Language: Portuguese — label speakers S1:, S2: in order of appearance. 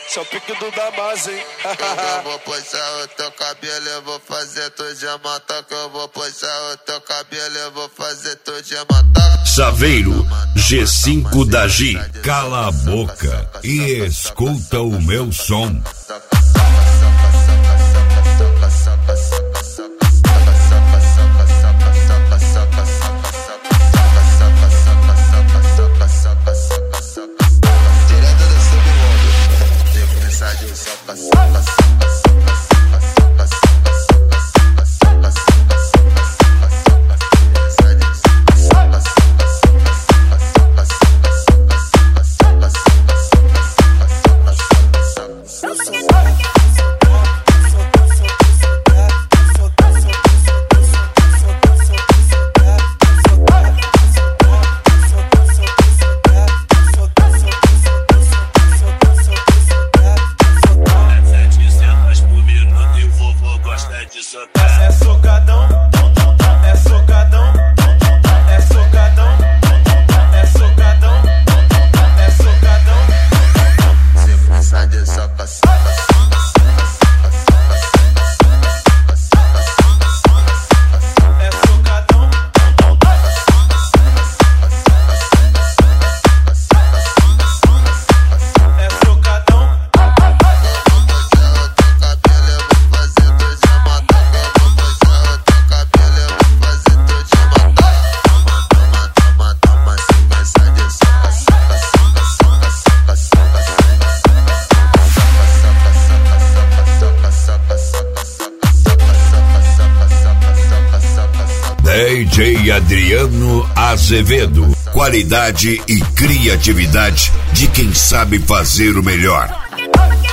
S1: Esse é o pique do Damas, hein?
S2: Eu vou puxar o teu cabelo, eu vou fazer tu de matar. Que eu vou puxar o teu cabelo, eu vou fazer tu de matar.
S3: Saveiro, G5 da G. Cala a boca e escuta o meu som.
S1: É socadão, é socadão, é socadão, é socadão, é socadão.
S2: Sempre sai de soca, soca,
S1: é socadão. É socadão.
S3: DJ Adriano Azevedo. Qualidade e criatividade de quem sabe fazer o melhor.